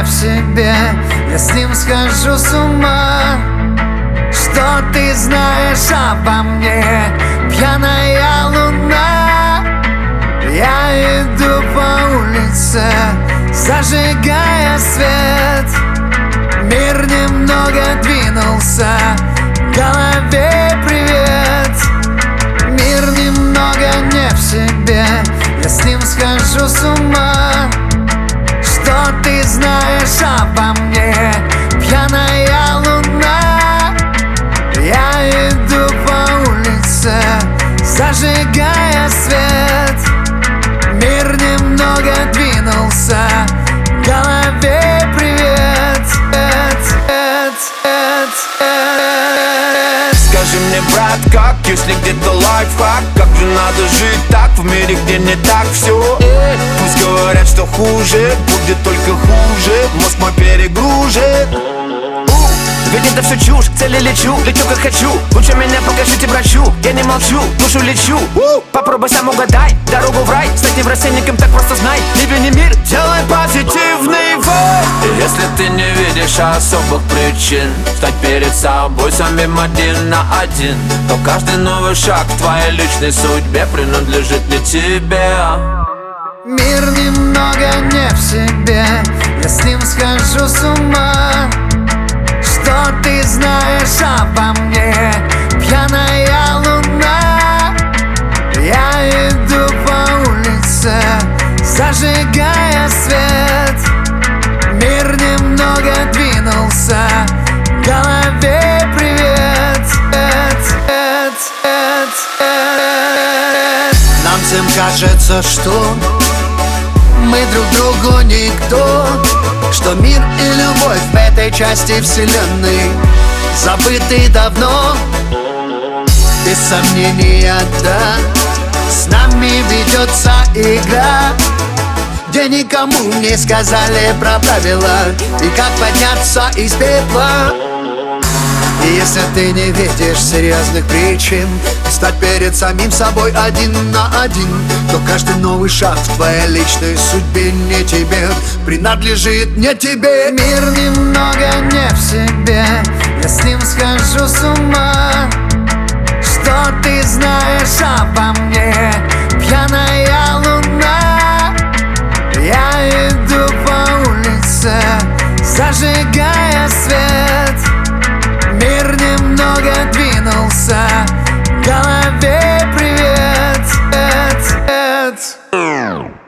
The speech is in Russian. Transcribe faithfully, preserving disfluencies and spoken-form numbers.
в себе, я с ним схожу с ума. Что ты знаешь обо мне, пьяная луна? Я иду по улице, зажигая свет. Мир немного двинулся, в голове привет. Мир немного не в себе, я с ним схожу с ума. Что ты знаешь обо мне, пьяная луна? Я иду по улице, зажигая свет. Мир немного двинулся, в голове привет. Скажи мне, брат, как, если где-то лайфхак? Как же надо жить так, в мире, где не так все? Эй, пусть говорят, что хуже, будет только хуже. Мозг мой перегружен. Ведь это все чушь, цели лечу, лечу как хочу. Лучше меня покажите врачу, я не молчу, душу лечу. Попробуй сам угадай, дорогу в рай. Стать неврастенником, так просто знай. Либо не мир, делай позитивный вайб. И если ты не видишь особых причин стать перед собой самим один на один, то каждый новый шаг в твоей личной судьбе принадлежит не тебе. Мир немного не в себе, я с ним схожу с ума. Что ты знаешь обо мне, пьяная луна? Я иду по улице, зажигая свет. Мир немного двинулся, в голове привет. Нам всем кажется, что мы друг другу никто, что мир и любовь в этой части вселенной забыты давно. Без сомнения, да, с нами ведется игра, где никому не сказали про правила и как подняться из пепла. И если ты не видишь серьезных причин стать перед самим собой один на один, то каждый новый шаг в твоей личной судьбе не тебе принадлежит, не тебе. Мир немного не в себе, я с ним схожу с ума. Что ты знаешь обо мне, пьяная луна? Я иду по улице, зажигая свет. Мир немного двинулся, в голове привет.